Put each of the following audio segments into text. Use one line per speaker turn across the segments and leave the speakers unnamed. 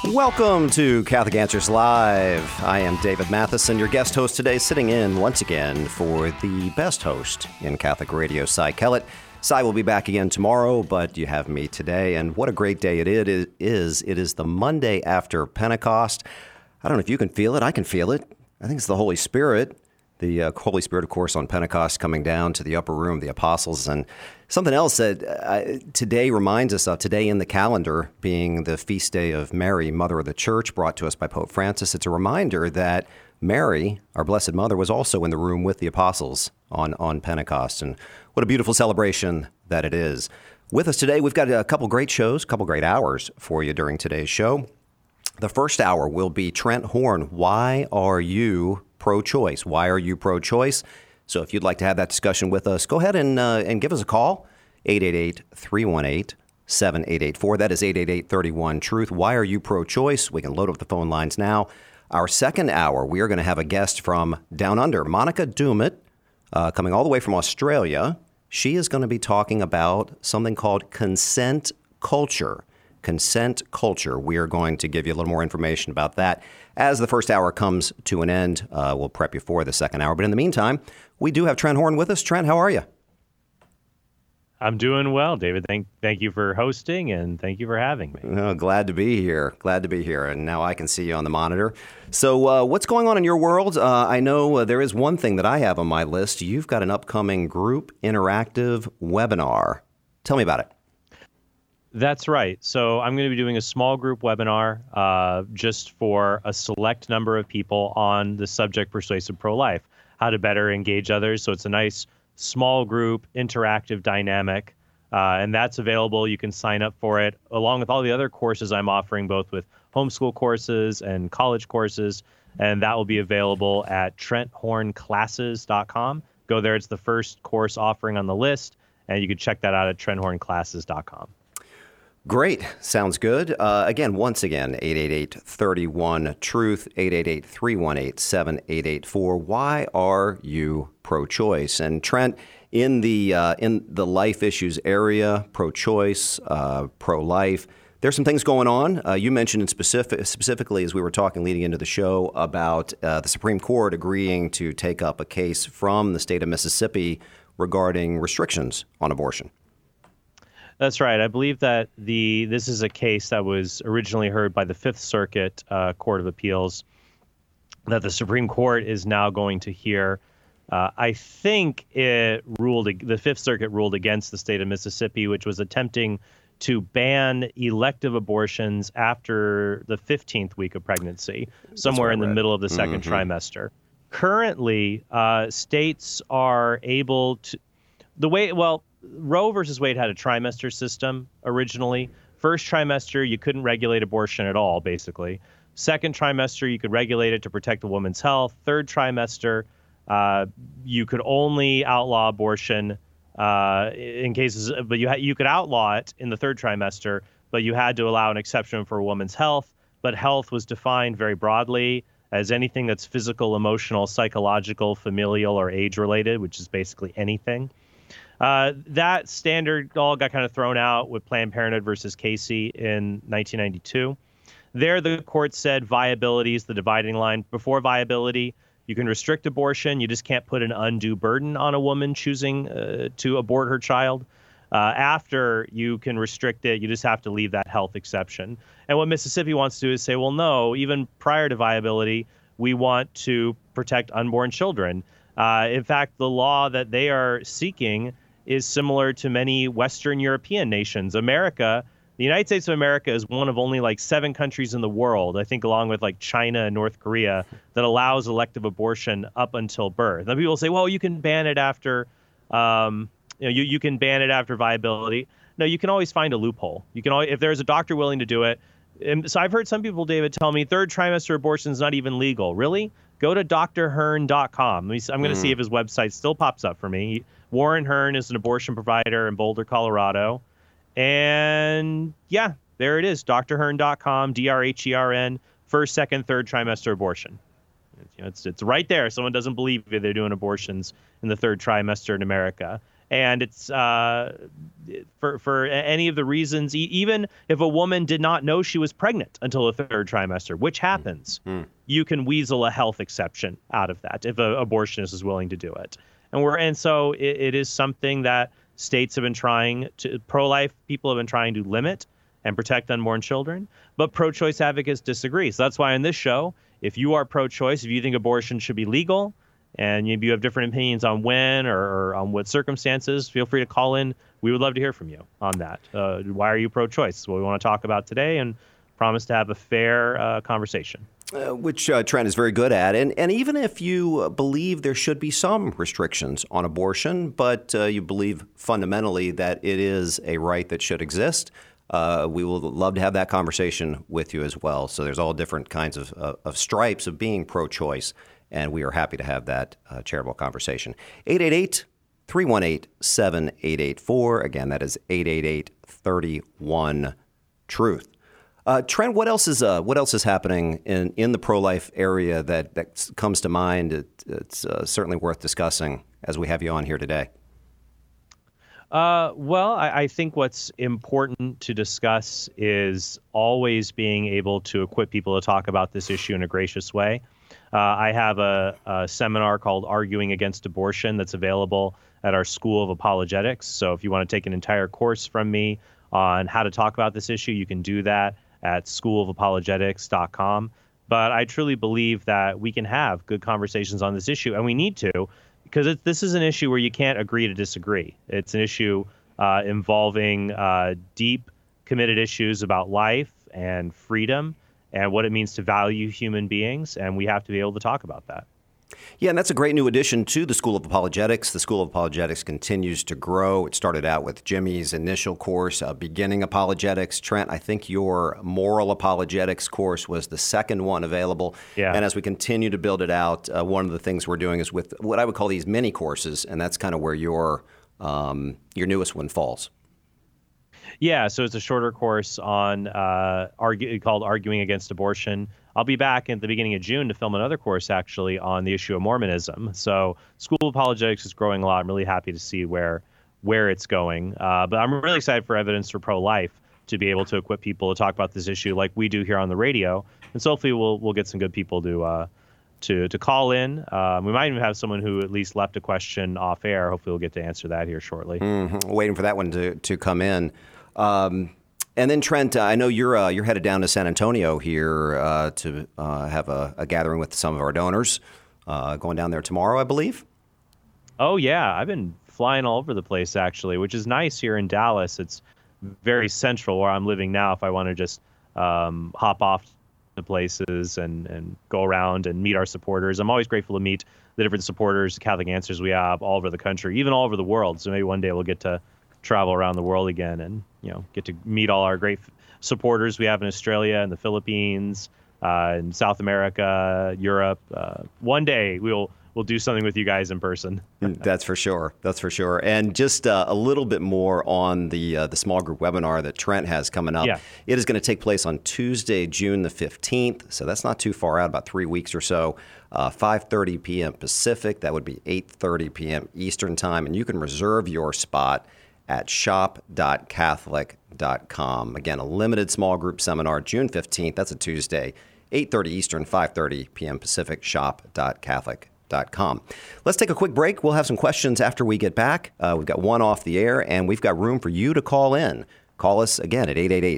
Welcome to Catholic Answers Live. I am David Matheson, your guest host today, sitting in once again for the best host in Catholic radio, Cy Kellett. Cy will be back again tomorrow, but you have me today, and what a great day it is. It is the Monday after Pentecost. I don't know if you can feel it. I can feel it. I think it's the Holy Spirit. The Holy Spirit, of course, on Pentecost coming down to the upper room, the apostles, and something else that today reminds us of, today in the calendar being the feast day of Mary, Mother of the Church, brought to us by Pope Francis. It's a reminder that Mary, our Blessed Mother, was also in the room with the apostles on Pentecost. And what a beautiful celebration that it is. With us today, we've got a couple great shows, a couple great hours for you during today's show. The first hour will be Trent Horn. Why are you pro-choice? Why are you pro-choice? So if you'd like to have that discussion with us, go ahead and give us a call, 888-318-7884. That is 888-31-TRUTH. Why are you pro-choice? We can load up the phone lines now. Our second hour, we are going to have a guest from Down Under, Monica Dumit, coming all the way from Australia. She is going to be talking about something called consent culture. Consent culture. We are going to give you a little more information about that as the first hour comes to an end. We'll prep you for the second hour. But in the meantime, we do have Trent Horn with us. Trent, how are you?
I'm doing well, David. Thank you for hosting, and thank you for having me.
Oh, glad to be here. Glad to be here. And now I can see you on the monitor. So what's going on in your world? I know there is one thing that I have on my list. You've got an upcoming group interactive webinar. Tell me about it.
That's right. So I'm going to be doing a small group webinar just for a select number of people on the subject persuasive pro-life, how to better engage others. So it's a nice small group interactive dynamic, and that's available. You can sign up for it along with all the other courses I'm offering, both with homeschool courses and college courses, and that will be available at trenthornclasses.com. Go there. It's the first course offering on the list, and you can check that out at trenthornclasses.com.
Great. Sounds good. Once again, 888-31-TRUTH, 888-318-7884. Why are you pro-choice? And Trent, in the life issues area, pro-choice, pro-life, there's some things going on. You mentioned specifically as we were talking leading into the show about the Supreme Court agreeing to take up a case from the state of Mississippi regarding restrictions on abortion.
That's right. I believe that this is a case that was originally heard by the Fifth Circuit Court of Appeals that the Supreme Court is now going to hear. I think the Fifth Circuit ruled against the state of Mississippi, which was attempting to ban elective abortions after the 15th week of pregnancy, somewhere in the middle of the second trimester. Currently, states are able to Roe versus Wade had a trimester system originally. First trimester, you couldn't regulate abortion at all, basically. Second trimester, you could regulate it to protect a woman's health. Third trimester, you could only outlaw abortion in cases, but you could outlaw it in the third trimester, but you had to allow an exception for a woman's health. But health was defined very broadly as anything that's physical, emotional, psychological, familial, or age-related, which is basically anything. That standard all got kind of thrown out with Planned Parenthood versus Casey in 1992. There, the court said viability is the dividing line. Before viability, you can restrict abortion. You just can't put an undue burden on a woman choosing to abort her child. After you can restrict it, you just have to leave that health exception. And what Mississippi wants to do is say, well, no, even prior to viability, we want to protect unborn children. In fact, the law that they are seeking is similar to many Western European nations. The United States of America is one of only 7 countries in the world, I think along with China and North Korea, that allows elective abortion up until birth. Now people say, well, you can ban it after, you can ban it after viability. No, you can always find a loophole. You can always, if there's a doctor willing to do it. And so I've heard some people, David, tell me third trimester abortion is not even legal. Really? Go to drhearn.com. I'm going to see if his website still pops up for me. Warren Hearn is an abortion provider in Boulder, Colorado. And yeah, there it is, drhearn.com, DRHERN, first, second, third trimester abortion. It's right there. Someone doesn't believe you, they're doing abortions in the third trimester in America. And it's for any of the reasons, even if a woman did not know she was pregnant until the third trimester, which happens, you can weasel a health exception out of that if an abortionist is willing to do it. And so it is something that states have been trying to, pro-life people have been trying to limit and protect unborn children, but pro-choice advocates disagree. So that's why on this show, if you are pro-choice, if you think abortion should be legal, and maybe you have different opinions on when or on what circumstances, feel free to call in. We would love to hear from you on that. Why are you pro-choice? That's what we want to talk about today, and promise to have a fair conversation.
Which Trent is very good at. And even if you believe there should be some restrictions on abortion, but you believe fundamentally that it is a right that should exist, we will love to have that conversation with you as well. So there's all different kinds of stripes of being pro-choice, and we are happy to have that charitable conversation. 888-318-7884. Again, that is 888-31-TRUTH. Trent, what else is happening in the pro-life area that comes to mind? It's certainly worth discussing as we have you on here today.
Well, I think what's important to discuss is always being able to equip people to talk about this issue in a gracious way. I have a seminar called Arguing Against Abortion that's available at our School of Apologetics. So if you want to take an entire course from me on how to talk about this issue, you can do that at schoolofapologetics.com. But I truly believe that we can have good conversations on this issue, and we need to, because this is an issue where you can't agree to disagree. It's an issue involving deep, committed issues about life and freedom and what it means to value human beings, and we have to be able to talk about that.
Yeah, and that's a great new addition to the School of Apologetics. The School of Apologetics continues to grow. It started out with Jimmy's initial course, Beginning Apologetics. Trent, I think your Moral Apologetics course was the second one available.
Yeah.
And as we continue to build it out, one of the things we're doing is with what I would call these mini courses, and that's kind of where your newest one falls.
Yeah, so it's a shorter course on called Arguing Against Abortion. I'll be back at the beginning of June to film another course, actually, on the issue of Mormonism. So School of Apologetics is growing a lot. I'm really happy to see where it's going. But I'm really excited for Evidence for Pro-Life to be able to equip people to talk about this issue like we do here on the radio. And so hopefully we'll get some good people to call in. We might even have someone who at least left a question off air. Hopefully we'll get to answer that here shortly.
Mm-hmm. Waiting for that one to come in. And then Trent, I know you're headed down to San Antonio here to have a gathering with some of our donors. Going down there tomorrow, I believe.
Oh yeah, I've been flying all over the place actually, which is nice here in Dallas. It's very central where I'm living now. If I want to just hop off to places and go around and meet our supporters, I'm always grateful to meet the different supporters, Catholic Answers we have all over the country, even all over the world. So maybe one day we'll get to travel around the world again and get to meet all our great supporters we have in Australia and the Philippines, in South America, Europe. One day we'll do something with you guys in person.
That's for sure. That's for sure. And just a little bit more on the small group webinar that Trent has coming up.
Yeah.
It is going to take place on Tuesday, June the 15th. So that's not too far out, about 3 weeks or so. 5:30 p.m. Pacific. That would be 8:30 p.m. Eastern time. And you can reserve your spot at shop.catholic.com. Again, a limited small group seminar, June 15th. That's a Tuesday, 8:30 Eastern, 5:30 p.m. Pacific, shop.catholic.com. Let's take a quick break. We'll have some questions after we get back. We've got one off the air, and we've got room for you to call in. Call us again at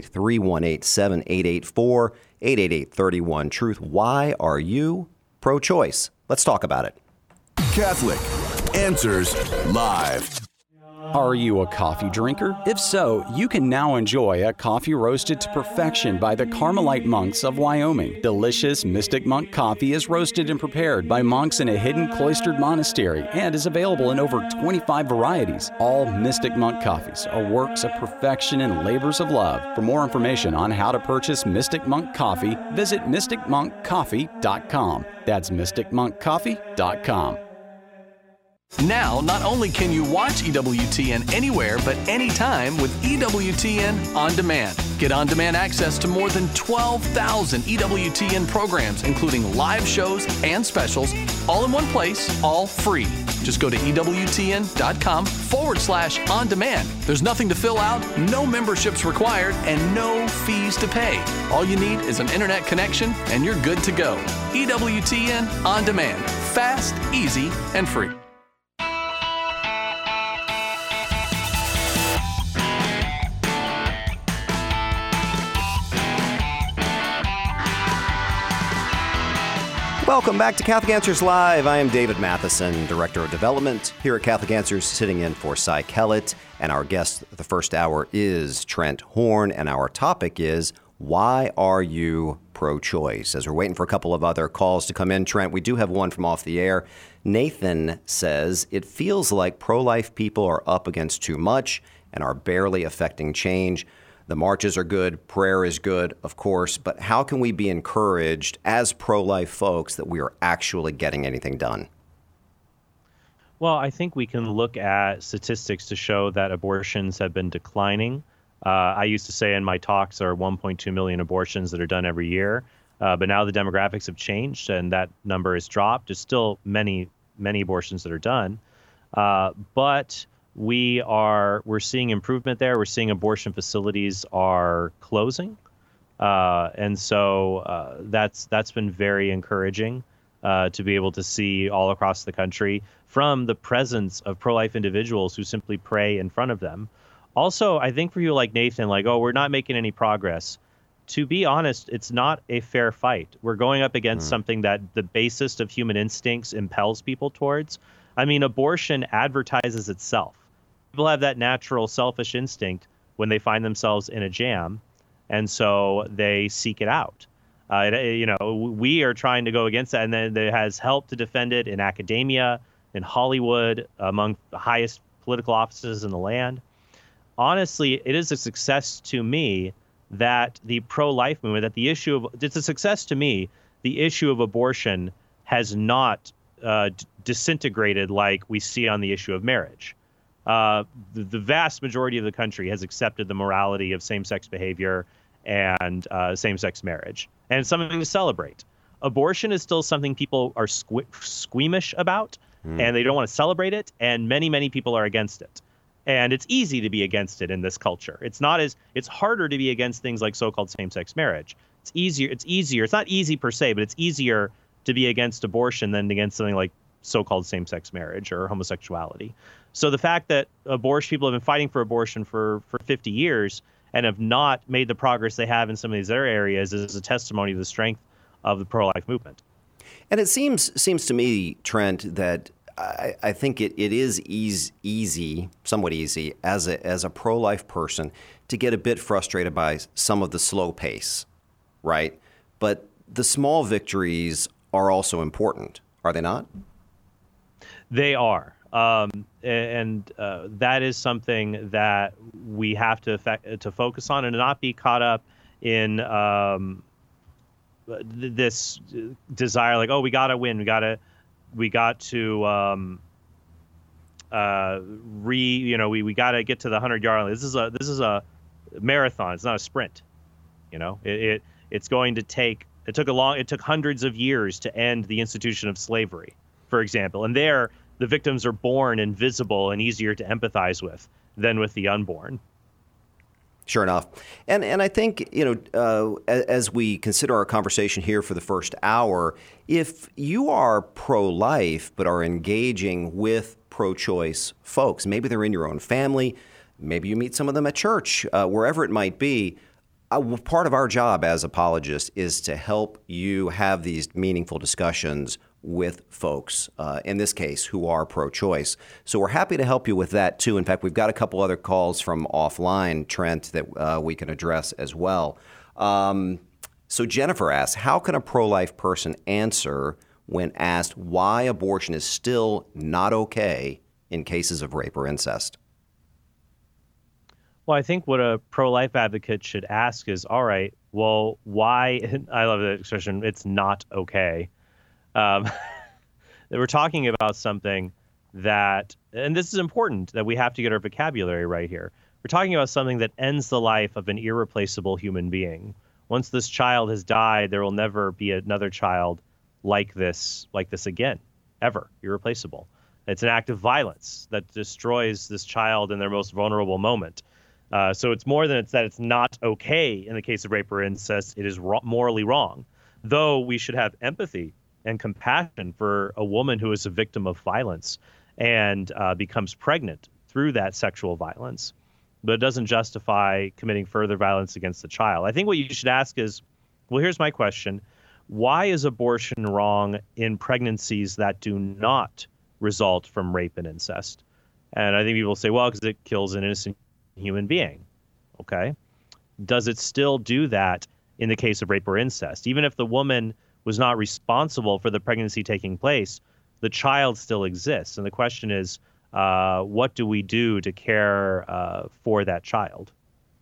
888-318-7884, 888-31-TRUTH. Why are you pro-choice? Let's talk about it.
Catholic Answers Live.
Are you a coffee drinker? If so, you can now enjoy a coffee roasted to perfection by the Carmelite monks of Wyoming. Delicious Mystic Monk coffee is roasted and prepared by monks in a hidden cloistered monastery and is available in over 25 varieties. All Mystic Monk coffees are works of perfection and labors of love. For more information on how to purchase Mystic Monk coffee, visit mysticmonkcoffee.com. That's mysticmonkcoffee.com.
Now, not only can you watch EWTN anywhere but anytime with EWTN On Demand. Get on-demand access to more than 12,000 EWTN programs, including live shows and specials, all in one place, all free. Just go to EWTN.com/on-demand. There's nothing to fill out, no memberships required, and no fees to pay. All you need is an internet connection, and you're good to go. EWTN On Demand. Fast, easy, and free.
Welcome back to Catholic Answers Live. I am David Matheson, Director of Development here at Catholic Answers, sitting in for Cy Kellett. And our guest the first hour is Trent Horn, and our topic is, why are you pro-choice? As we're waiting for a couple of other calls to come in, Trent, we do have one from off the air. Nathan says, it feels like pro-life people are up against too much and are barely affecting change. The marches are good, prayer is good, of course, but how can we be encouraged as pro-life folks that we are actually getting anything done?
Well, I think we can look at statistics to show that abortions have been declining. I used to say in my talks there are 1.2 million abortions that are done every year, but now the demographics have changed and that number has dropped. There's still many abortions that are done, but we're seeing improvement there. We're seeing abortion facilities are closing. And so that's been very encouraging to be able to see all across the country from the presence of pro-life individuals who simply pray in front of them. Also, I think for you like Nathan, like, oh, we're not making any progress. To be honest, it's not a fair fight. We're going up against something that the basest of human instincts impels people towards. I mean, abortion advertises itself. People have that natural selfish instinct when they find themselves in a jam, and so they seek it out. We are trying to go against that, and then there has helped to defend it in academia, in Hollywood, among the highest political offices in the land. Honestly, it is a success to me that the pro-life movement, it's a success to me, the issue of abortion has not disintegrated like we see on the issue of marriage. The vast majority of the country has accepted the morality of same-sex behavior and same-sex marriage, and it's something to celebrate. Abortion is still something people are squeamish about, and they don't want to celebrate it, and many people are against it. And it's easy to be against it in this culture. It's harder to be against things like so-called same-sex marriage. It's easier. It's not easy per se, but it's easier to be against abortion than against something like so-called same-sex marriage or homosexuality. So the fact that people have been fighting for abortion for 50 years and have not made the progress they have in some of these other areas is a testimony to the strength of the pro-life movement.
And it seems to me, Trent, that I think it is somewhat easy as a pro-life person to get a bit frustrated by some of the slow pace, right? But the small victories are also important, are they not?
They are. And that is something that we have to focus on and not be caught up in this desire, like, oh, we got to win. We got to we got to we got to get to the 100-yard line. This is a marathon. It's not a sprint. It's going to take. It took hundreds of years to end the institution of slavery, for example. And there, the victims are born invisible and easier to empathize with than with the unborn.
Sure enough. And I think, as we consider our conversation here for the first hour, if you are pro-life but are engaging with pro-choice folks, maybe they're in your own family, maybe you meet some of them at church, wherever it might be, part of our job as apologists is to help you have these meaningful discussions with folks, in this case, who are pro-choice. So we're happy to help you with that, too. In fact, we've got a couple other calls from offline, Trent, that we can address as well. So Jennifer asks, how can a pro-life person answer when asked why abortion is still not okay in cases of rape or incest?
Well, I think what a pro-life advocate should ask is, all right, well, why? I love the expression, it's not okay. We're talking about something that, and this is important, that we have to get our vocabulary right here. We're talking about something that ends the life of an irreplaceable human being. Once this child has died, there will never be another child like this again, ever, irreplaceable. It's an act of violence that destroys this child in their most vulnerable moment. So it's more than it's not okay in the case of rape or incest. It is morally wrong, though we should have empathy and compassion for a woman who is a victim of violence and becomes pregnant through that sexual violence. But it doesn't justify committing further violence against the child. I think what you should ask is, well, here's my question. Why is abortion wrong in pregnancies that do not result from rape and incest? And I think people say, well, because it kills an innocent human being. Okay. Does it still do that in the case of rape or incest? Even if the woman was not responsible for the pregnancy taking place, the child still exists. And the question is, what do we do to care for that child?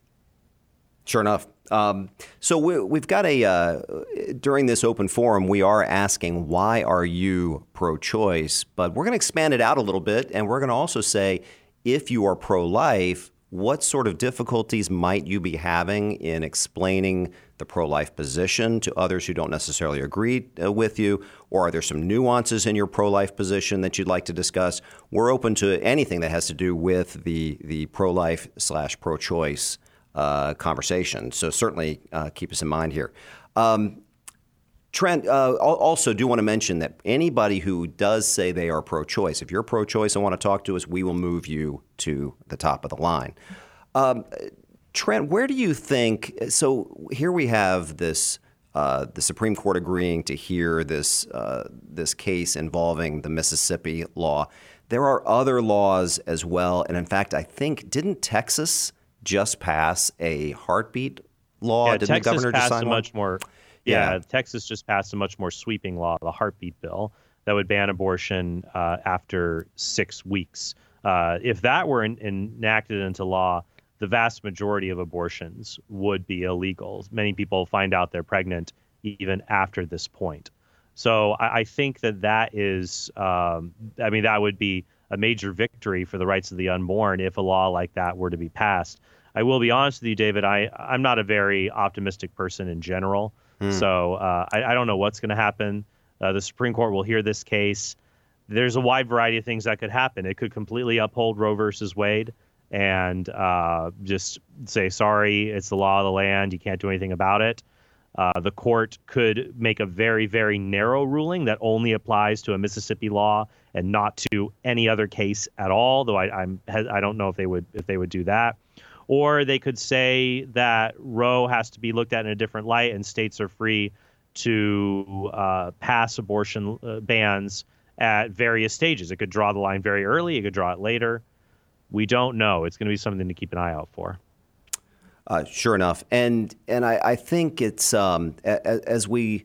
Sure enough. So we've got during this open forum, we are asking, why are you pro-choice? But we're going to expand it out a little bit. And we're going to also say, if you are pro-life, what sort of difficulties might you be having in explaining the pro-life position to others who don't necessarily agree with you? Or are there some nuances in your pro-life position that you'd like to discuss? We're open to anything that has to do with the pro-life / pro-choice conversation. So certainly keep us in mind here. Trent, also do want to mention that anybody who does say they are pro-choice, if you're pro-choice and want to talk to us, we will move you to the top of the line. Trent, where do you think – so here we have this the Supreme Court agreeing to hear this case involving the Mississippi law. There are other laws as well. And in fact, I think, didn't Texas just pass a heartbeat law?
Yeah,
Didn't
Texas
the governor
passed
just sign
a
one?
much more – yeah, Texas just passed a much more sweeping law, the heartbeat bill, that would ban abortion after 6 weeks. If that were enacted into law, the vast majority of abortions would be illegal. Many people find out they're pregnant even after this point. So I think that is, that would be a major victory for the rights of the unborn if a law like that were to be passed. I will be honest with you, David, I'm not a very optimistic person in general. So I don't know what's going to happen. The Supreme Court will hear this case. There's a wide variety of things that could happen. It could completely uphold Roe versus Wade and just say, sorry, it's the law of the land. You can't do anything about it. The court could make a very, very narrow ruling that only applies to a Mississippi law and not to any other case at all, though I don't know if they would do that. Or they could say that Roe has to be looked at in a different light and states are free to pass abortion bans at various stages. It could draw the line very early. It could draw it later. We don't know. It's going to be something to keep an eye out for.
Sure enough. And I think it's as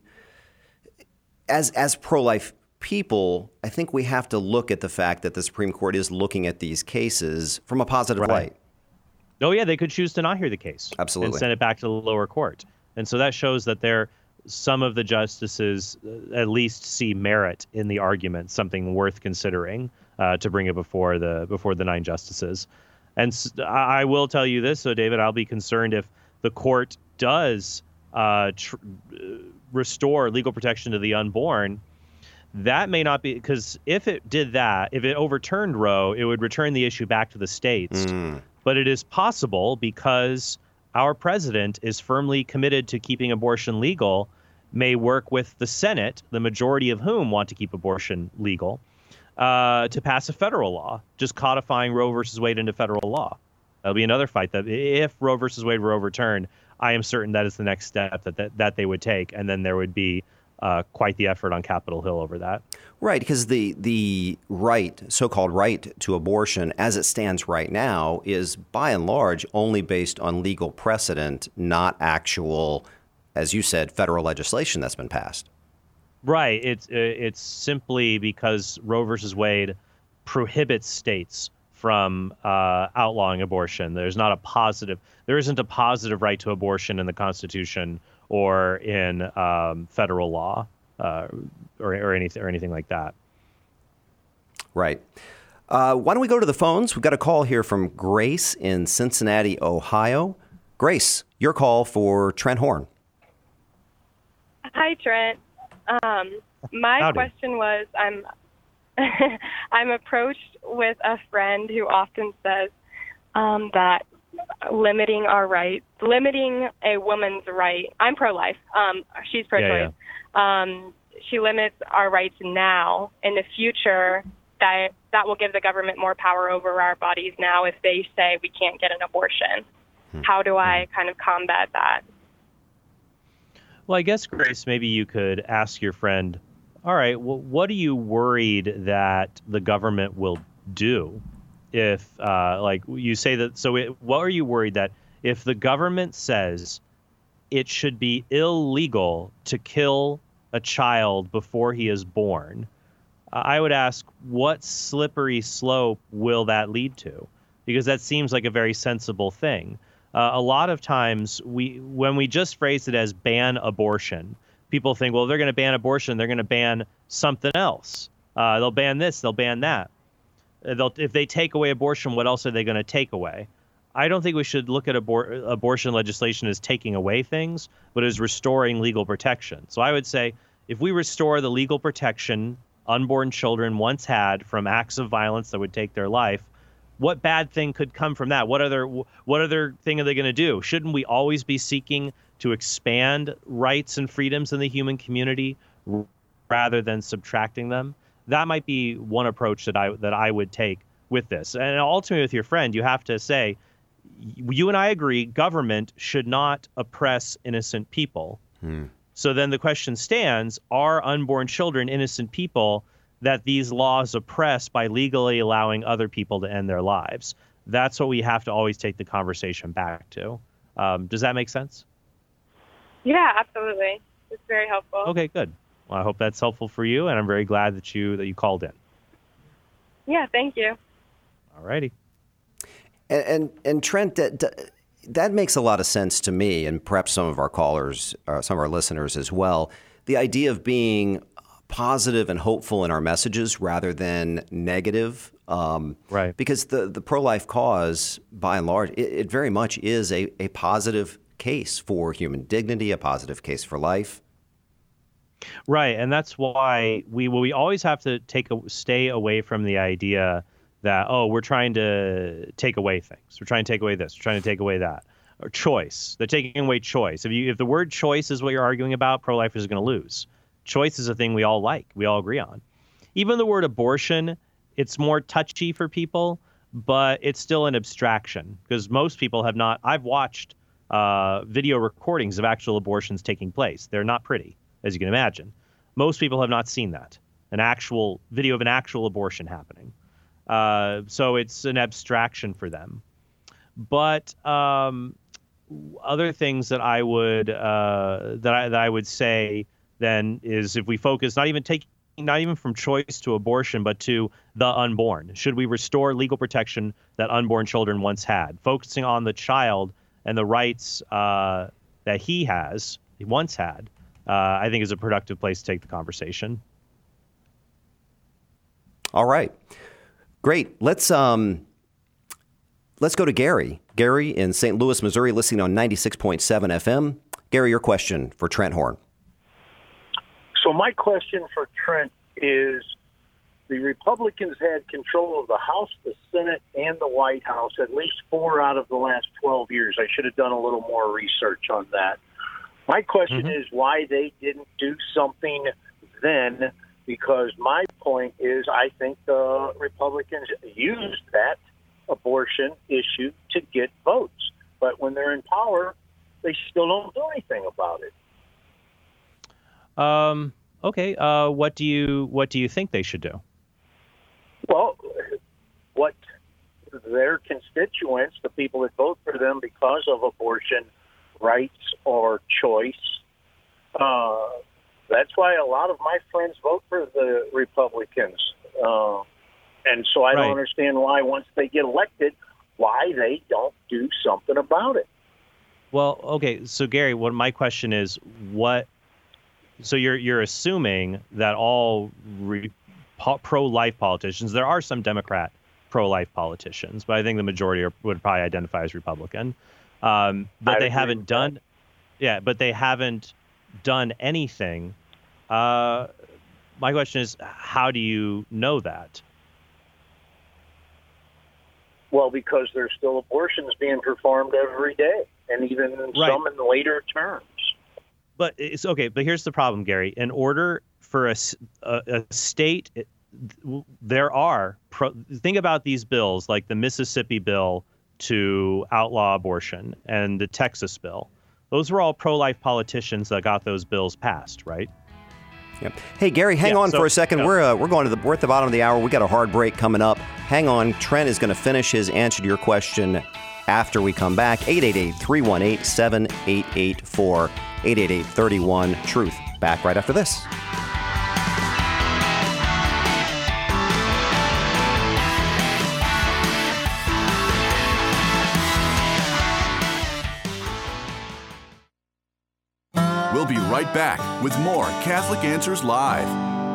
pro-life people, I think we have to look at the fact that the Supreme Court is looking at these cases from a positive light.
Oh, yeah, they could choose to not hear the case.
Absolutely.
And send it back to the lower court. And so that shows that some of the justices at least see merit in the argument, something worth considering to bring it before the 9 justices. And I will tell you this, so David, I'll be concerned if the court does restore legal protection to the unborn. That may not be, because if it did that, if it overturned Roe, it would return the issue back to the states. But it is possible, because our president is firmly committed to keeping abortion legal, may work with the Senate, the majority of whom want to keep abortion legal, to pass a federal law, just codifying Roe versus Wade into federal law. That'll be another fight. That if Roe versus Wade were overturned, I am certain that is the next step that they would take, and then there would be quite the effort on Capitol Hill over that.
Right, because the so-called right to abortion as it stands right now is by and large only based on legal precedent, not actual, as you said, federal legislation that's been passed.
Right. It's simply because Roe versus Wade prohibits states from outlawing abortion. There isn't a positive right to abortion in the Constitution or in federal law or anything like that.
Right. Why don't we go to the phones? We've got a call here from Grace in Cincinnati, Ohio. Grace, your call for Trent Horn.
Hi, Trent. My
Howdy.
question was, I'm approached with a friend who often says that limiting a woman's right. I'm pro-life. She's pro-choice. She limits our rights now. In the future, that will give the government more power over our bodies now if they say we can't get an abortion. How do I kind of combat that?
Well, I guess, Grace, maybe you could ask your friend, all right, well, what are you worried that the government will do if, like you say that, what are you worried that if the government says it should be illegal to kill a child before he is born, I would ask, what slippery slope will that lead to? Because that seems like a very sensible thing. A lot of times, when we just phrase it as ban abortion, people think, well, they're going to ban abortion, they're going to ban something else. They'll ban this, they'll ban that. If they take away abortion, what else are they going to take away? I don't think we should look at abortion legislation as taking away things, but as restoring legal protection. So I would say, if we restore the legal protection unborn children once had from acts of violence that would take their life, what bad thing could come from that? What other thing are they going to do? Shouldn't we always be seeking to expand rights and freedoms in the human community rather than subtracting them? That might be one approach that I would take with this. And ultimately, with your friend, you have to say, you and I agree, government should not oppress innocent people. So then the question stands, are unborn children innocent people that these laws oppress by legally allowing other people to end their lives? That's what we have to always take the conversation back to. Does that make sense?
Yeah, absolutely. It's very helpful.
Okay, good. Well, I hope that's helpful for you, and I'm very glad that you called in.
Yeah, thank you.
All righty.
And Trent, that makes a lot of sense to me, and perhaps some of our callers, some of our listeners as well. The idea of being positive and hopeful in our messages rather than negative.
Right.
Because the pro-life cause, by and large, it very much is a positive case for human dignity, a positive case for life.
Right. And that's why we always have to stay away from the idea that, we're trying to take away things. We're trying to take away this. We're trying to take away that. Or choice. They're taking away choice. If the word choice is what you're arguing about, pro-lifers are going to lose. Choice is a thing we all like. We all agree on. Even the word abortion, it's more touchy for people, but it's still an abstraction because most people have not. I've watched video recordings of actual abortions taking place. They're not pretty, as you can imagine. Most people have not seen that, an actual video of an actual abortion happening. So it's an abstraction for them. But other things that I would that I would say then is, if we focus not even from choice to abortion, but to the unborn. Should we restore legal protection that unborn children once had? Focusing on the child and the rights that he once had, I think is a productive place to take the conversation.
All right. Great. Let's go to Gary. Gary in St. Louis, Missouri, listening on 96.7 FM. Gary, your question for Trent Horn.
So my question for Trent is, the Republicans had control of the House, the Senate, and the White House at least 4 out of the last 12 years. I should have done a little more research on that. My question is why they didn't do something then, because my point is I think the Republicans used that abortion issue to get votes. But when they're in power, they still don't do anything about it.
Okay. What do you think they should do?
Well, what their constituents, the people that vote for them because of abortion rights or choice, that's why a lot of my friends vote for the Republicans. And so I don't understand why, once they get elected, why they don't do something about it.
Well, okay. So Gary, what my question is, so you're assuming that all pro-life politicians. There are some Democrat pro-life politicians, but I think the majority would probably identify as Republican. But they haven't done, but they haven't done anything. My question is, how do you know that?
Well, because there's still abortions being performed every day, and even some in later terms.
But it's okay. But here's the problem, Gary. In order for a state, there are think about these bills, like the Mississippi bill to outlaw abortion and the Texas bill. Those were all pro-life politicians that got those bills passed, right?
Yep. Hey, Gary, hang on for a second. We're at the bottom of the hour. We got a hard break coming up. Hang on. Trent is going to finish his answer to your question after we come back. 888-318-7884. 888-31-TRUTH. Back right after this.
We'll be right back with more Catholic Answers Live.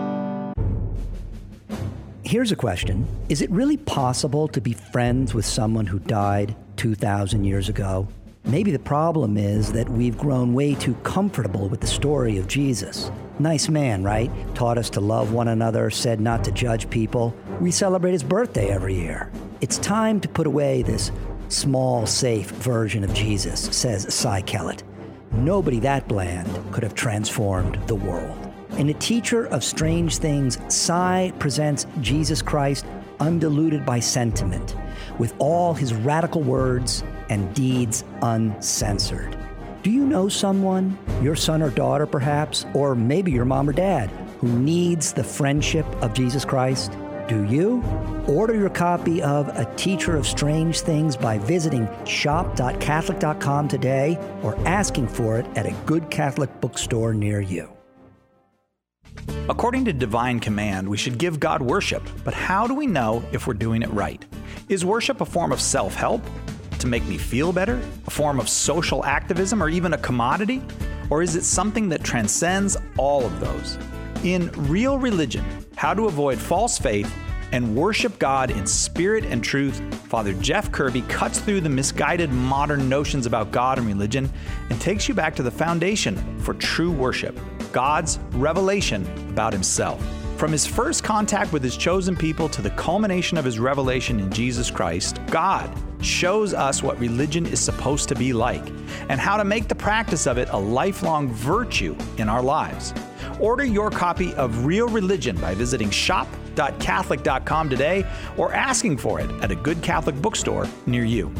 Here's a question. Is it really possible to be friends with someone who died 2,000 years ago? Maybe the problem is that we've grown way too comfortable with the story of Jesus. Nice man, right? Taught us to love one another, said not to judge people. We celebrate his birthday every year. It's time to put away this small, safe version of Jesus, says Cy Kellett. Nobody that bland could have transformed the world. In A Teacher of Strange Things, Cy presents Jesus Christ undiluted by sentiment, with all his radical words and deeds uncensored. Do you know someone, your son or daughter perhaps, or maybe your mom or dad, who needs the friendship of Jesus Christ? Do you? Order your copy of A Teacher of Strange Things by visiting shop.catholic.com today or asking for it at a good Catholic bookstore near you.
According to divine command, we should give God worship, but how do we know if we're doing it right? Is worship a form of self-help? To make me feel better? A form of social activism, or even a commodity? Or is it something that transcends all of those? In Real Religion, How to Avoid False Faith and Worship God in Spirit and Truth, Father Jeff Kirby cuts through the misguided modern notions about God and religion and takes you back to the foundation for true worship, God's revelation about himself. From his first contact with his chosen people to the culmination of his revelation in Jesus Christ, God shows us what religion is supposed to be like and how to make the practice of it a lifelong virtue in our lives. Order your copy of Real Religion by visiting shop.catholic.com today or asking for it at a good Catholic bookstore near you.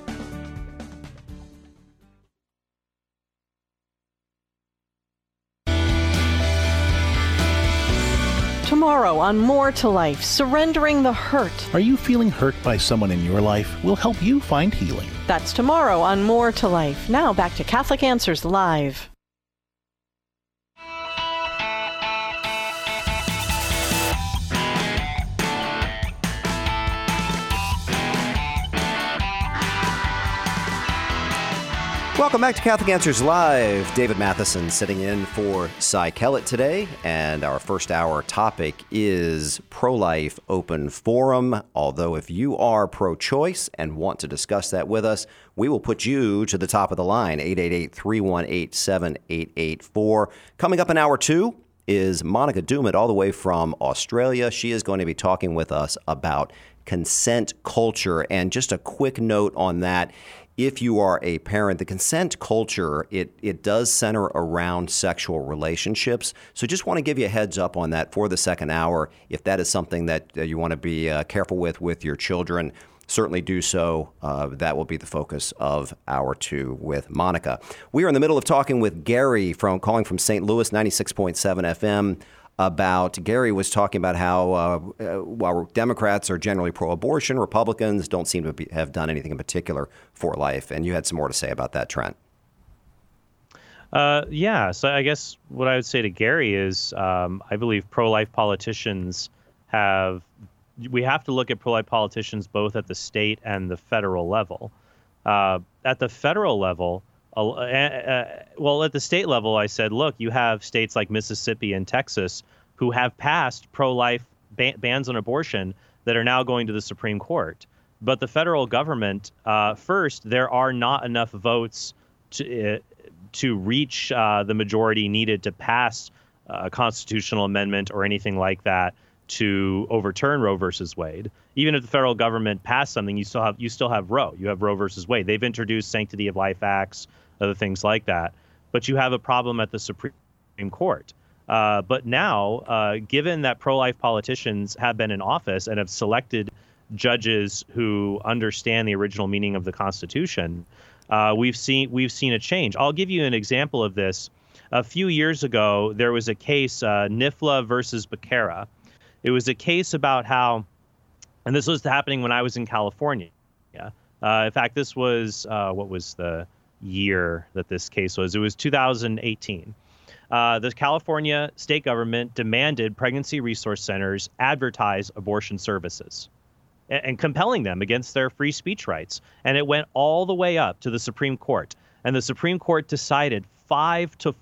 Tomorrow on More to Life, surrendering the hurt.
Are you feeling hurt by someone in your life? We'll help you find healing.
That's tomorrow on More to Life. Now back to Catholic Answers Live.
Welcome back to Catholic Answers Live. David Matheson sitting in for Cy Kellett today, and our first hour topic is pro-life open forum. Although if you are pro-choice and want to discuss that with us, we will put you to the top of the line, 888-318-7884. Coming up in hour two is Monica Dumit, all the way from Australia. She is going to be talking with us about consent culture. And just a quick note on that. If you are a parent, the consent culture, it does center around sexual relationships. So just want to give you a heads up on that for the second hour. If that is something that you want to be careful with your children, certainly do so. That will be the focus of hour two with Monica. We are in the middle of talking with Gary calling from St. Louis, 96.7 FM. Gary was talking about how while Democrats are generally pro-abortion, Republicans don't seem to have done anything in particular for life. And you had some more to say about that, Trent.
Yeah, so I guess what I would say to Gary is I believe pro-life politicians we have to look at pro-life politicians both at the state and the federal level. At the federal level, at the state level, I said, look, you have states like Mississippi and Texas who have passed pro-life bans on abortion that are now going to the Supreme Court. But the federal government, first, there are not enough votes to reach the majority needed to pass a constitutional amendment or anything like that to overturn Roe versus Wade. Even if the federal government passed something, you still have Roe. You have Roe versus Wade. They've introduced Sanctity of Life Acts, other things like that. But you have a problem at the Supreme Court. But now, given that pro-life politicians have been in office and have selected judges who understand the original meaning of the Constitution, we've seen a change. I'll give you an example of this. A few years ago, there was a case, NIFLA versus Becerra. It was a case about how, and this was happening when I was in California. In fact, this was, what was the year that this case was? It was 2018. The California state government demanded pregnancy resource centers advertise abortion services and compelling them against their free speech rights. And it went all the way up to the Supreme Court. And the Supreme Court decided 5-4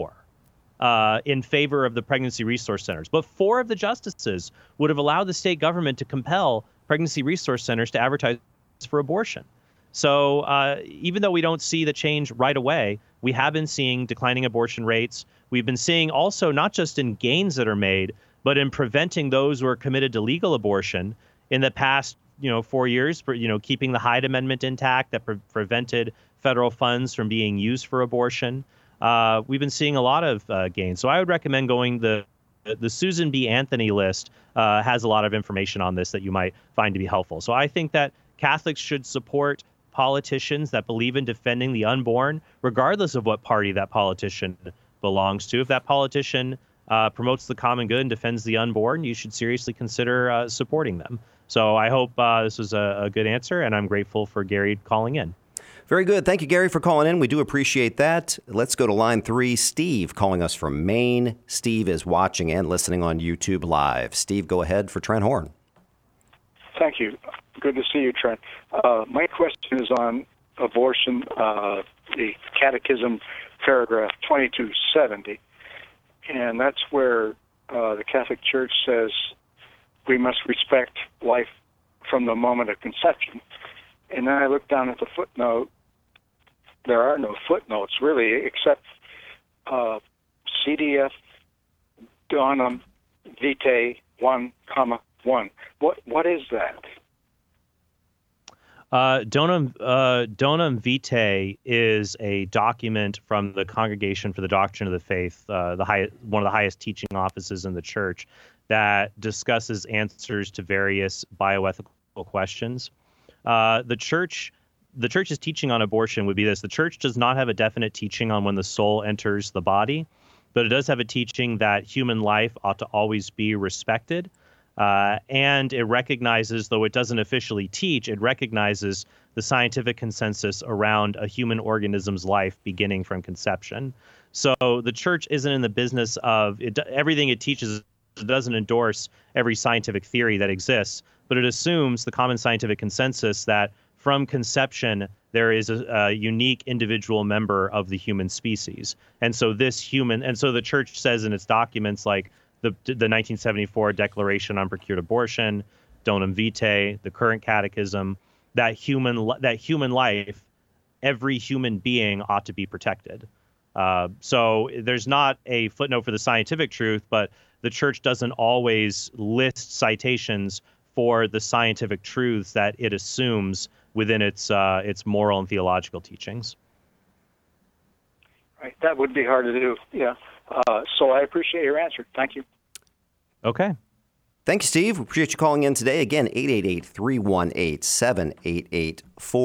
in favor of the pregnancy resource centers. But 4 of the justices would have allowed the state government to compel pregnancy resource centers to advertise for abortion. So even though we don't see the change right away, we have been seeing declining abortion rates. We've been seeing also not just in gains that are made, but in preventing those who are committed to legal abortion in the past, 4 years, for, keeping the Hyde Amendment intact that prevented federal funds from being used for abortion. We've been seeing a lot of gains. So I would recommend going the Susan B. Anthony list has a lot of information on this that you might find to be helpful. So I think that Catholics should support politicians that believe in defending the unborn, regardless of what party that politician belongs to. If that politician promotes the common good and defends the unborn, you should seriously consider supporting them. So I hope this was a good answer, and I'm grateful for Gary calling in.
Very good. Thank you, Gary, for calling in. We do appreciate that. Let's go to line 3. Steve calling us from Maine. Steve is watching and listening on YouTube Live. Steve, go ahead for Trent Horn.
Thank you. Good to see you, Trent. My question is on abortion, the Catechism, paragraph 2270. And that's where the Catholic Church says we must respect life from the moment of conception. And then I look down at the footnote. There are no footnotes, really, except CDF Donum Vitae 1,1. What is that?
Donum Vitae is a document from the Congregation for the Doctrine of the Faith, one of the highest teaching offices in the Church, that discusses answers to various bioethical questions. The Church's teaching on abortion would be this: the Church does not have a definite teaching on when the soul enters the body, but it does have a teaching that human life ought to always be respected. And it recognizes, though it doesn't officially teach, it recognizes the scientific consensus around a human organism's life beginning from conception. So the Church isn't in the business of everything it teaches. It doesn't endorse every scientific theory that exists, but it assumes the common scientific consensus that from conception there is a unique individual member of the human species. And so the Church says in its documents, like the 1974 Declaration on Procured Abortion, Donum Vitae, the current Catechism, that human life, every human being ought to be protected. So there's not a footnote for the scientific truth, but the Church doesn't always list citations for the scientific truths that it assumes within its moral and theological teachings.
Right, that would be hard to do. Yeah. So I appreciate your answer. Thank you.
Okay.
Thank you, Steve. We appreciate you calling in today. Again, 888-318-7884,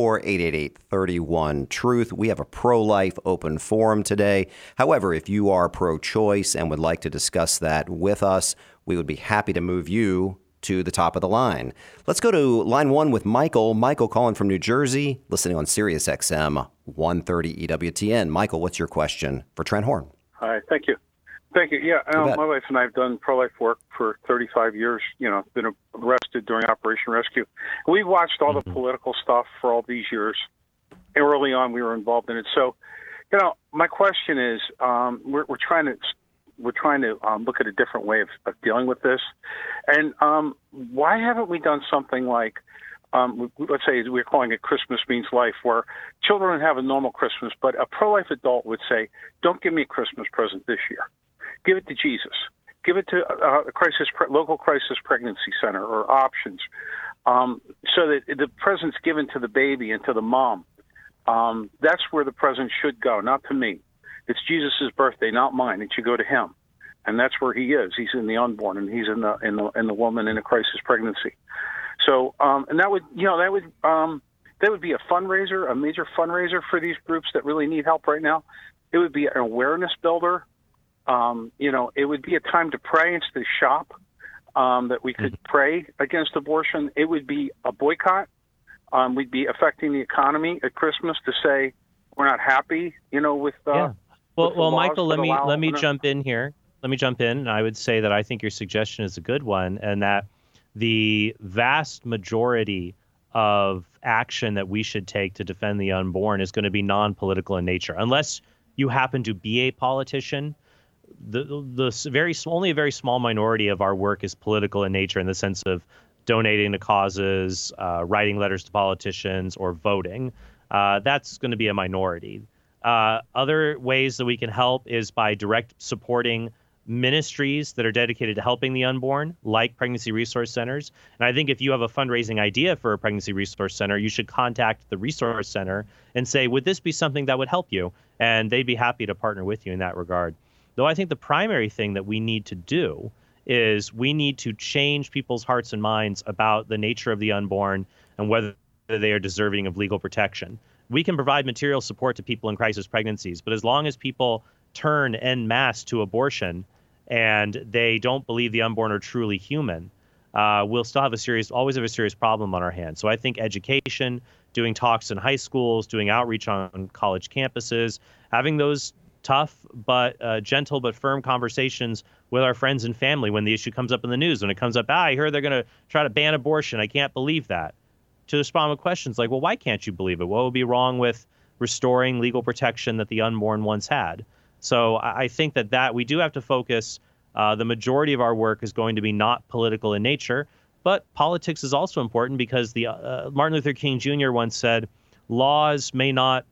888-31-TRUTH. We have a pro-life open forum today. However, if you are pro-choice and would like to discuss that with us, we would be happy to move you to the top of the line. Let's go to line 1 with Michael. Michael calling from New Jersey, listening on Sirius XM 130 EWTN. Michael, what's your question for Trent Horn?
Hi, thank you. Thank you. Yeah, my wife and I have done pro-life work for 35 years, been arrested during Operation Rescue. We've watched all the political stuff for all these years. Early on, we were involved in it. So, my question is, we're trying to we're trying to look at a different way of dealing with this. And why haven't we done something like, let's say we're calling it Christmas Means Life, where children have a normal Christmas, but a pro-life adult would say, don't give me a Christmas present this year. Give it to Jesus. Give it to a local crisis pregnancy center or options, so that the present's given to the baby and to the mom. That's where the present should go, not to me. It's Jesus' birthday, not mine. It should go to him, and that's where he is. He's in the unborn, and he's in the woman in a crisis pregnancy. So, and that would be a fundraiser, a major fundraiser for these groups that really need help right now. It would be an awareness builder. It would be a time to pray instead of shop. That we could pray against abortion. It would be a boycott. We'd be affecting the economy at Christmas to say we're not happy, with.
Well, Michael, let me jump in here. Let me jump in. And I would say that I think your suggestion is a good one, and that the vast majority of action that we should take to defend the unborn is going to be non-political in nature, unless you happen to be a politician. Only a very small minority of our work is political in nature, in the sense of donating to causes, writing letters to politicians, or voting. That's going to be a minority. Other ways that we can help is by direct supporting ministries that are dedicated to helping the unborn, like pregnancy resource centers. And I think if you have a fundraising idea for a pregnancy resource center, you should contact the resource center and say, would this be something that would help you? And they'd be happy to partner with you in that regard. Though I think the primary thing that we need to do is we need to change people's hearts and minds about the nature of the unborn and whether they are deserving of legal protection. We can provide material support to people in crisis pregnancies, but as long as people turn en masse to abortion and they don't believe the unborn are truly human, we'll still have always have a serious problem on our hands. So I think education, doing talks in high schools, doing outreach on college campuses, having those tough but gentle but firm conversations with our friends and family when the issue comes up in the news. When it comes up, I heard they're going to try to ban abortion. I can't believe that. To respond with questions like, well, why can't you believe it? What would be wrong with restoring legal protection that the unborn once had? So I think that we do have to focus. The majority of our work is going to be not political in nature, but politics is also important because the Martin Luther King Jr. once said, laws may not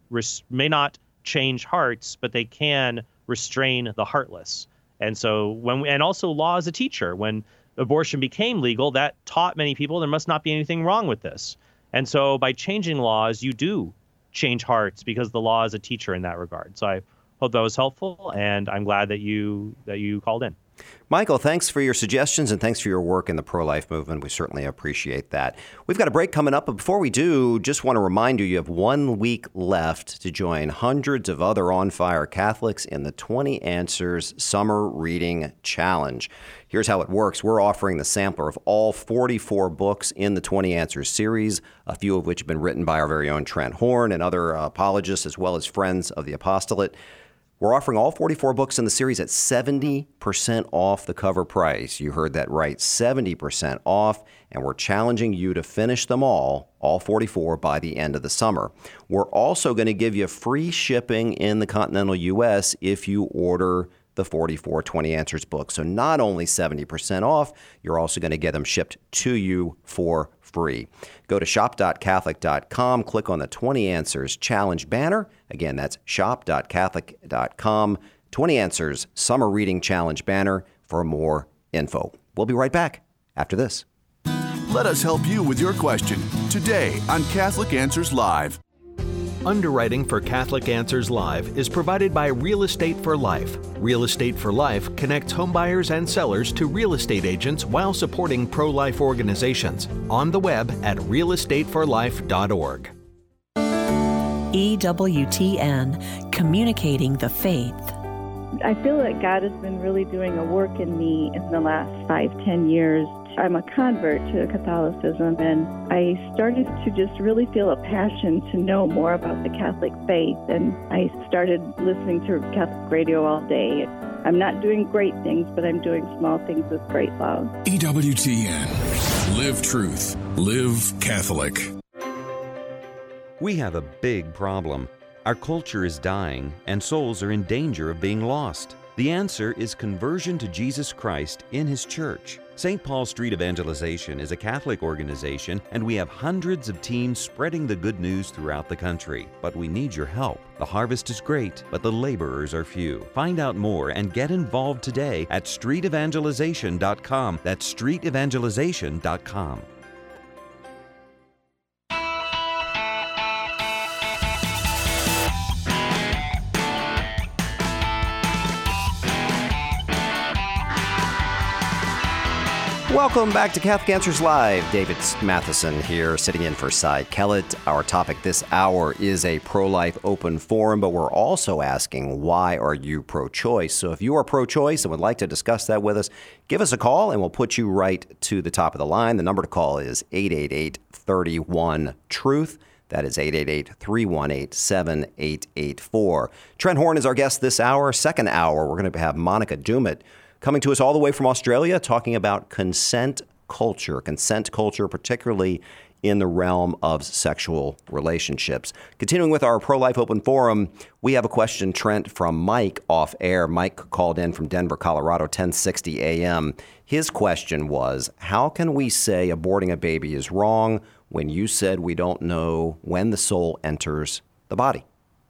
change hearts, but they can restrain the heartless. And so and also law is a teacher. When abortion became legal, that taught many people there must not be anything wrong with this. And so by changing laws, you do change hearts because the law is a teacher in that regard. So I hope that was helpful, and I'm glad that you called in.
Michael, thanks for your suggestions and thanks for your work in the pro-life movement. We certainly appreciate that. We've got a break coming up, but before we do, just want to remind you have 1 week left to join hundreds of other on-fire Catholics in the 20 Answers Summer Reading Challenge. Here's how it works. We're offering the sampler of all 44 books in the 20 Answers series, a few of which have been written by our very own Trent Horn and other apologists, as well as friends of the apostolate. We're offering all 44 books in the series at 70% off the cover price. You heard that right, 70% off, and we're challenging you to finish them all 44, by the end of the summer. We're also going to give you free shipping in the continental U.S. if you order the 44 20 Answers books. So not only 70% off, you're also going to get them shipped to you for free. Go to shop.catholic.com, click on the 20 Answers Challenge banner. Again, that's shop.catholic.com, 20 Answers Summer Reading Challenge banner for more info. We'll be right back after this.
Let us help you with your question today on Catholic Answers Live.
Underwriting for Catholic Answers Live is provided by Real Estate for Life. Real Estate for Life connects homebuyers and sellers to real estate agents while supporting pro-life organizations. On the web at realestateforlife.org.
EWTN, communicating the faith.
I feel that God has been really doing a work in me in the last 5-10 years. I'm a convert to Catholicism, and I started to just really feel a passion to know more about the Catholic faith, and I started listening to Catholic radio all day. I'm not doing great things, but I'm doing small things with great love.
EWTN. Live truth. Live Catholic.
We have a big problem. Our culture is dying, and souls are in danger of being lost. The answer is conversion to Jesus Christ in His church. St. Paul Street Evangelization is a Catholic organization, and we have hundreds of teams spreading the good news throughout the country. But we need your help. The harvest is great, but the laborers are few. Find out more and get involved today at streetevangelization.com. That's streetevangelization.com.
Welcome back to Catholic Answers Live. David Matheson here, sitting in for Cy Kellett. Our topic this hour is a pro-life open forum, but we're also asking, why are you pro-choice? So if you are pro-choice and would like to discuss that with us, give us a call and we'll put you right to the top of the line. The number to call is 888-31-TRUTH. That is 888-318-7884. Trent Horn is our guest this hour. Second hour, we're going to have Monica Dumit coming to us all the way from Australia, talking about consent culture, particularly in the realm of sexual relationships. Continuing with our Pro-Life Open Forum, we have a question, Trent, from Mike off air. Mike called in from Denver, Colorado, 10:60 a.m. His question was, how can we say aborting a baby is wrong when you said we don't know when the soul enters the body?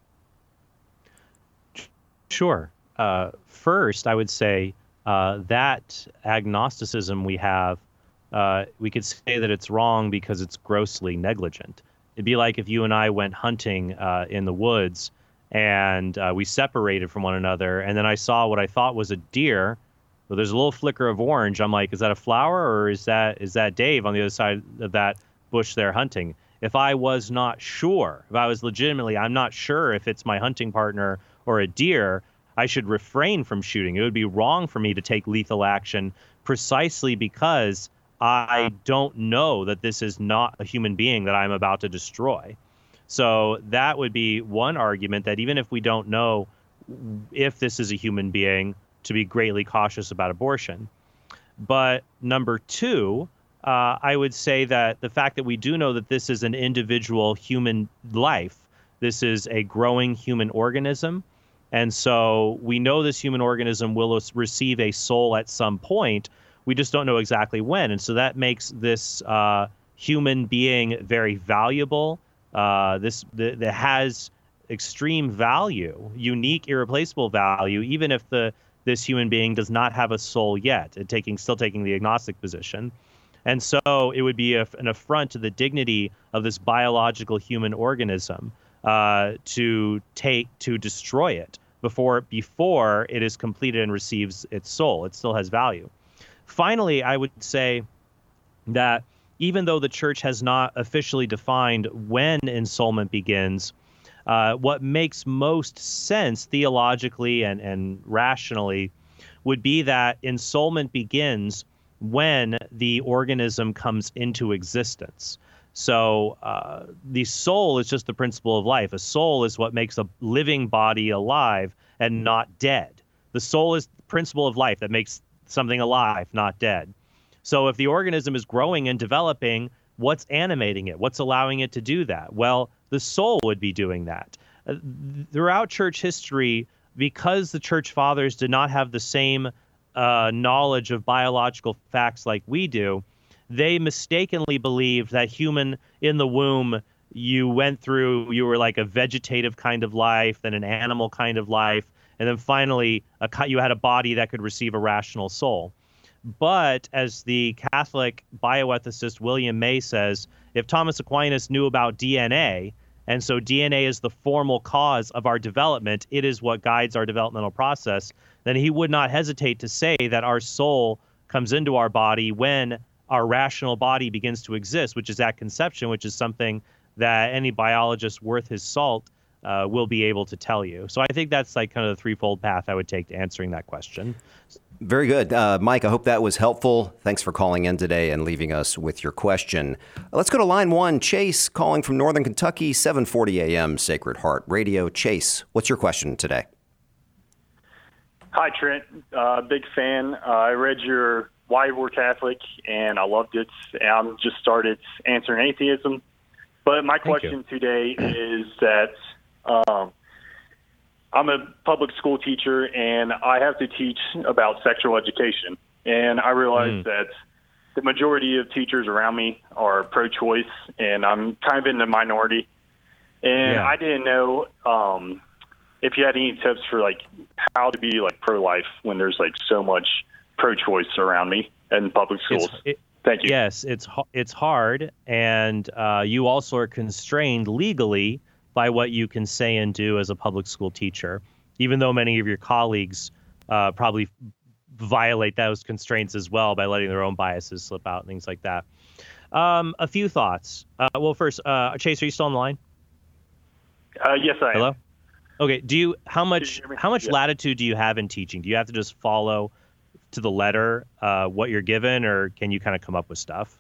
Sure. First, I would say that agnosticism we have, we could say that it's wrong because it's grossly negligent. It'd be like if you and I went hunting in the woods and we separated from one another, and then I saw what I thought was a deer. Well, there's a little flicker of orange. I'm like, is that a flower, or is that Dave on the other side of that bush there hunting? If I was not sure, if I was legitimately, I'm not sure if it's my hunting partner or a deer, I should refrain from shooting. It would be wrong for me to take lethal action precisely because I don't know that this is not a human being that I'm about to destroy. So that would be one argument, that even if we don't know if this is a human being, to be greatly cautious about abortion. But number two, I would say that the fact that we do know that this is an individual human life, this is a growing human organism, and so we know this human organism will receive a soul at some point. We just don't know exactly when. And so that makes this human being very valuable. That has extreme value, unique, irreplaceable value, even if this human being does not have a soul yet, still taking the agnostic position. And so it would be an affront to the dignity of this biological human organism to destroy it before it is completed and receives its soul. It still has value. Finally, I would say that even though the church has not officially defined when ensoulment begins, what makes most sense theologically and rationally would be that ensoulment begins when the organism comes into existence. So the soul is just the principle of life. A soul is what makes a living body alive and not dead. The soul is the principle of life that makes something alive, not dead. So if the organism is growing and developing, what's animating it? What's allowing it to do that? Well, the soul would be doing that. Throughout church history, because the church fathers did not have the same knowledge of biological facts like we do, they mistakenly believed that human in the womb, you were like a vegetative kind of life, then an animal kind of life, and then finally you had a body that could receive a rational soul. But as the Catholic bioethicist William May says, if Thomas Aquinas knew about DNA, and so DNA is the formal cause of our development, it is what guides our developmental process, then he would not hesitate to say that our soul comes into our body when our rational body begins to exist, which is at conception, which is something that any biologist worth his salt will be able to tell you. So I think that's like kind of the threefold path I would take to answering that question.
Very good. Mike, I hope that was helpful. Thanks for calling in today and leaving us with your question. Let's go to line one. Chase calling from Northern Kentucky, 740 a.m. Sacred Heart Radio. Chase, what's your question today?
Hi, Trent. Big fan. I read your Why We're Catholic, and I loved it. I just started answering atheism. But my question today is that I'm a public school teacher, and I have to teach about sexual education. And I realize that the majority of teachers around me are pro-choice, and I'm kind of in the minority. And I didn't know if you had any tips for like how to be like pro-life when there's like so much pro-choice around me in public schools. Thank you.
Yes, it's hard, and you also are constrained legally by what you can say and do as a public school teacher, even though many of your colleagues probably violate those constraints as well by letting their own biases slip out and things like that. A few thoughts. Well, first, Chase, are you still on the line?
Yes, I am.
Hello? Okay. How much latitude do you have in teaching? Do you have to just follow to the letter what you're given, or can you kind of come up with stuff?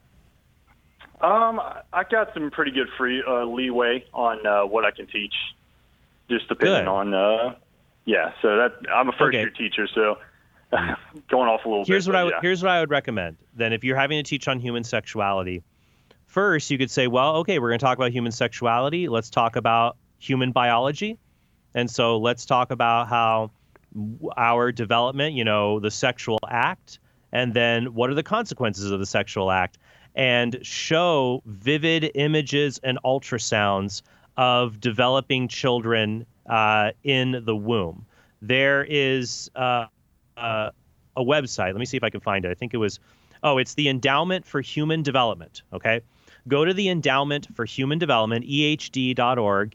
I got some pretty good free leeway on what I can teach, just depending on. So that I'm a first year teacher, so going off a little
Here's
bit.
Here's what I would recommend. Then, if you're having to teach on human sexuality, first you could say, well, okay, we're going to talk about human sexuality. Let's talk about human biology, and so let's talk about how our development, the sexual act, and then what are the consequences of the sexual act. And show vivid images and ultrasounds of developing children in the womb. There is a website. Let me see if I can find it. I think it's the Endowment for Human Development. Okay. Go to the Endowment for Human Development, ehd.org,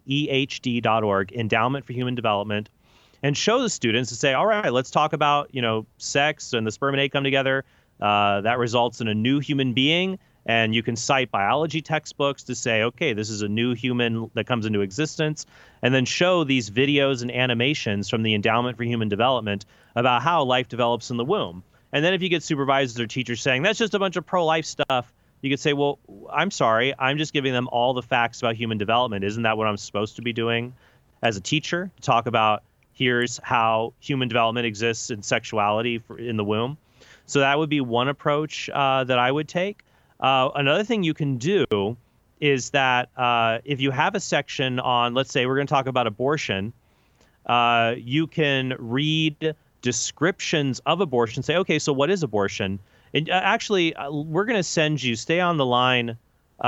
Endowment for Human Development, and show the students to say, all right, let's talk about, sex and the sperm and egg come together. That results in a new human being. And you can cite biology textbooks to say, okay, this is a new human that comes into existence, and then show these videos and animations from the Endowment for Human Development about how life develops in the womb. And then if you get supervisors or teachers saying, that's just a bunch of pro-life stuff, you could say, well, I'm sorry, I'm just giving them all the facts about human development. Isn't that what I'm supposed to be doing as a teacher? Talk about here's how human development exists in sexuality in the womb. So that would be one approach that I would take. Another thing you can do is that if you have a section on, let's say we're going to talk about abortion, you can read descriptions of abortion, say, okay, so what is abortion? And actually, we're going to send you, stay on the line.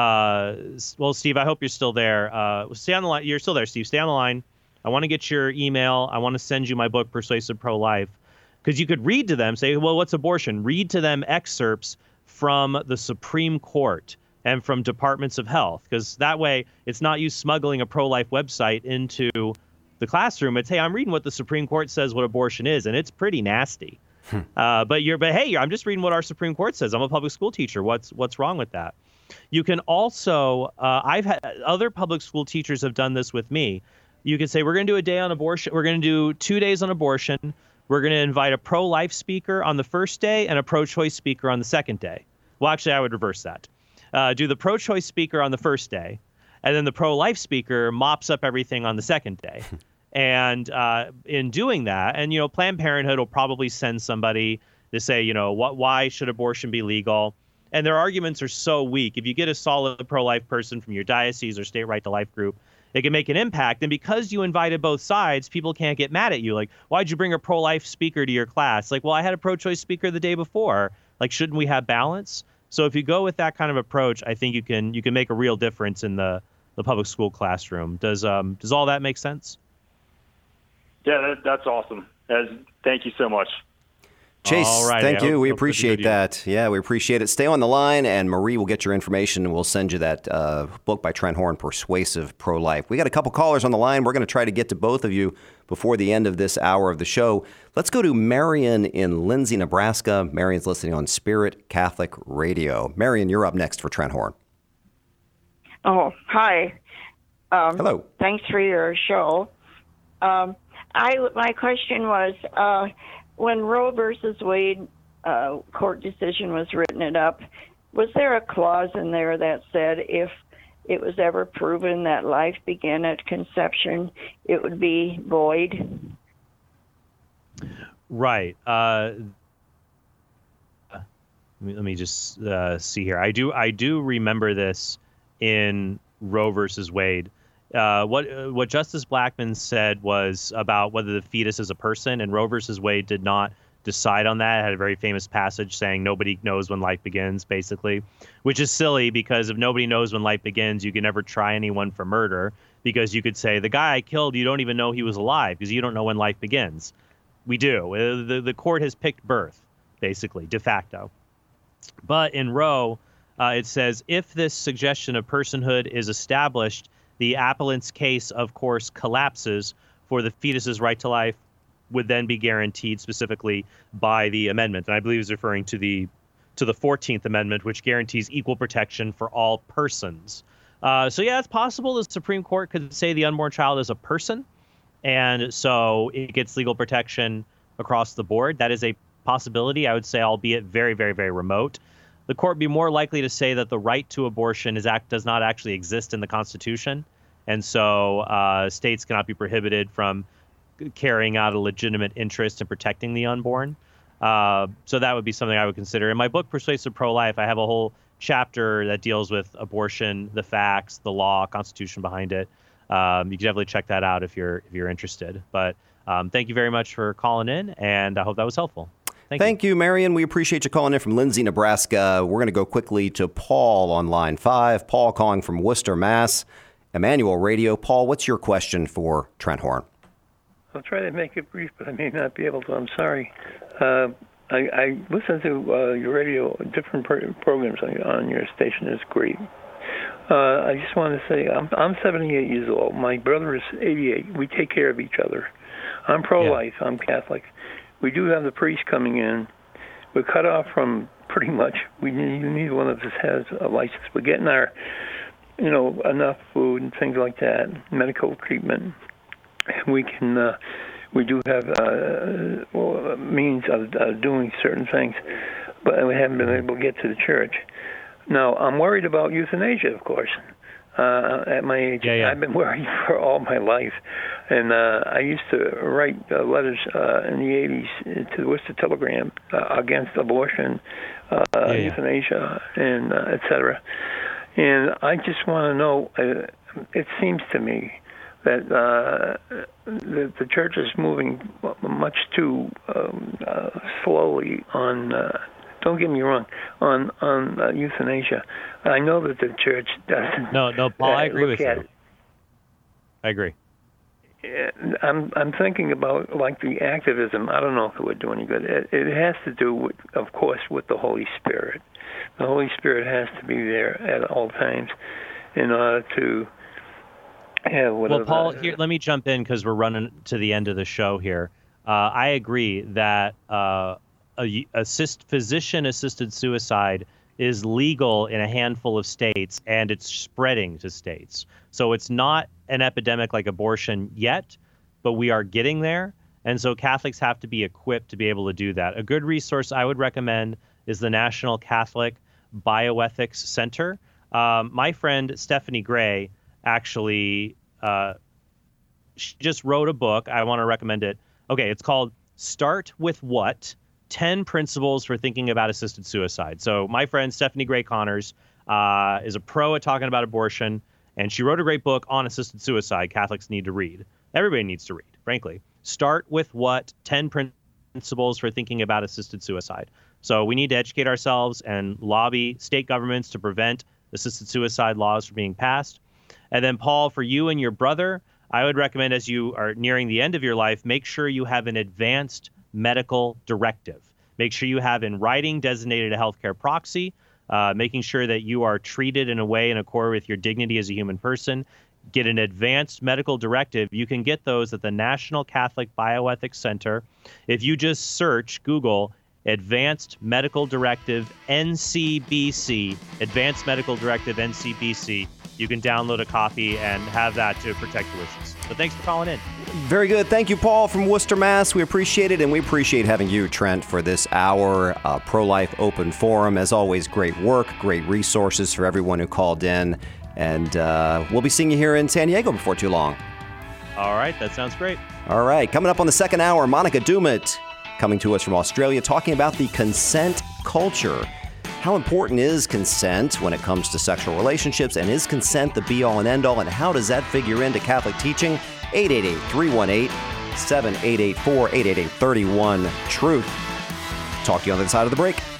Well, Steve, I hope you're still there. Stay on the line. You're still there, Steve. Stay on the line. I want to get your email. I want to send you my book, Persuasive Pro-Life, because you could read to them, say, well, what's abortion? Read to them excerpts from the Supreme Court and from departments of health, because that way it's not you smuggling a pro-life website into the classroom. It's, hey, I'm reading what the Supreme Court says what abortion is, and it's pretty nasty. But hey, I'm just reading what our Supreme Court says. I'm a public school teacher. What's wrong with that? You can also, I've had other public school teachers have done this with me. You could say, we're going to do a day on abortion. We're going to do 2 days on abortion. We're going to invite a pro-life speaker on the first day and a pro-choice speaker on the second day. Well, actually, I would reverse that. Do the pro-choice speaker on the first day, and then the pro-life speaker mops up everything on the second day. And in doing that, and, Planned Parenthood will probably send somebody to say, why should abortion be legal? And their arguments are so weak. If you get a solid pro-life person from your diocese or state right to life group, it can make an impact. And because you invited both sides, people can't get mad at you. Like, why'd you bring a pro-life speaker to your class? Like, well, I had a pro-choice speaker the day before. Like, shouldn't we have balance? So if you go with that kind of approach, I think you can make a real difference in the public school classroom. Does all that make sense?
Yeah, that's awesome. Thank you so much.
Chase, thank you. We
hope
appreciate that. Yeah, we appreciate it. Stay on the line, and Marie will get your information, and we'll send you that book by Trent Horn, Persuasive Pro-Life. We got a couple callers on the line. We're going to try to get to both of you before the end of this hour of the show. Let's go to Marion in Lindsay, Nebraska. Marion's listening on Spirit Catholic Radio. Marion, you're up next for Trent Horn.
Oh, hi.
Hello.
Thanks for your show. My question was, when Roe versus Wade court decision was written up, was there a clause in there that said if it was ever proven that life began at conception, it would be void?
Right. Let me just see here. I do remember this in Roe versus Wade. What Justice Blackmun said was about whether the fetus is a person, and Roe versus Wade did not decide on that. It had a very famous passage saying nobody knows when life begins, basically, which is silly because if nobody knows when life begins, you can never try anyone for murder, because you could say, the guy I killed, you don't even know he was alive because you don't know when life begins. We do. The court has picked birth, basically, de facto. But in Roe, it says, if this suggestion of personhood is established, the appellant's case, of course, collapses, for the fetus's right to life would then be guaranteed specifically by the amendment. And I believe he's referring to the 14th Amendment, which guarantees equal protection for all persons. So yeah, it's possible the Supreme Court could say the unborn child is a person, and so it gets legal protection across the board. That is a possibility, I would say, albeit very, very, very remote. The court would be more likely to say that the right to abortion does not actually exist in the Constitution, and so states cannot be prohibited from carrying out a legitimate interest in protecting the unborn. So that would be something I would consider. In my book, Persuasive Pro-Life, I have a whole chapter that deals with abortion, the facts, the law, Constitution behind it. You can definitely check that out if you're interested. But thank you very much for calling in, and I hope that was helpful.
Thank you, Marion. We appreciate you calling in from Lindsay, Nebraska. We're going to go quickly to Paul on line 5. Paul calling from Worcester, Mass. Emmanuel Radio. Paul, what's your question for Trent Horn?
I'll try to make it brief, but I may not be able to. I'm sorry. I listen to your radio, different programs on your station. Is great. I just want to say I'm 78 years old. My brother is 88. We take care of each other. I'm pro-life. Yeah. I'm Catholic. We do have the priest coming in. We're cut off from pretty much. Neither one of us has a license. We're getting our, enough food and things like that, medical treatment. We can, we do have means of doing certain things, but we haven't been able to get to the church. Now, I'm worried about euthanasia, of course. At my age, I've been worried for all my life, and I used to write letters in the 80s to the Worcester Telegram against abortion, euthanasia, and et cetera. And I just want to know, it seems to me that the church is moving much too slowly on, don't get me wrong, on euthanasia. I know that the church doesn't.
No, Paul, I agree with you. I agree.
I'm thinking about like the activism. I don't know if it would do any good. It has to do with, of course, with the Holy Spirit. The Holy Spirit has to be there at all times in order to.
Well, Paul, here, let me jump in because we're running to the end of the show here. I agree that physician-assisted suicide is legal in a handful of states, and it's spreading to states. So it's not an epidemic like abortion yet, but we are getting there. And so Catholics have to be equipped to be able to do that. A good resource I would recommend is the National Catholic Bioethics Center. My friend Stephanie Gray actually she just wrote a book. I want to recommend it. Okay, it's called Start With What? 10 Principles for Thinking About Assisted Suicide. So my friend Stephanie Gray Connors is a pro at talking about abortion, and she wrote a great book on assisted suicide Catholics need to read. Everybody needs to read, frankly. Start With What? 10 Principles for Thinking About Assisted Suicide. So we need to educate ourselves and lobby state governments to prevent assisted suicide laws from being passed. And then, Paul, for you and your brother, I would recommend, as you are nearing the end of your life, make sure you have an advanced medical directive. Make sure you have in writing designated a healthcare proxy, making sure that you are treated in a way in accord with your dignity as a human person. Get an advanced medical directive. You can get those at the National Catholic Bioethics Center. If you just search, Google Advanced Medical Directive NCBC, Advanced Medical Directive NCBC, you can download a copy and have that to protect your wishes. So thanks for calling in.
Very good. Thank you, Paul from Worcester, Mass. We appreciate it, and we appreciate having you, Trent, for this hour pro-life open forum. As always, great work, great resources for everyone who called in. And we'll be seeing you here in San Diego before too long.
All right. That sounds great.
All right. Coming up on the second hour, Monica Dumit coming to us from Australia, talking about the consent culture. How important is consent when it comes to sexual relationships? And is consent the be-all and end-all? And how does that figure into Catholic teaching? 888-318-7884, 888-31-TRUTH. Talk to you on the other side of the break.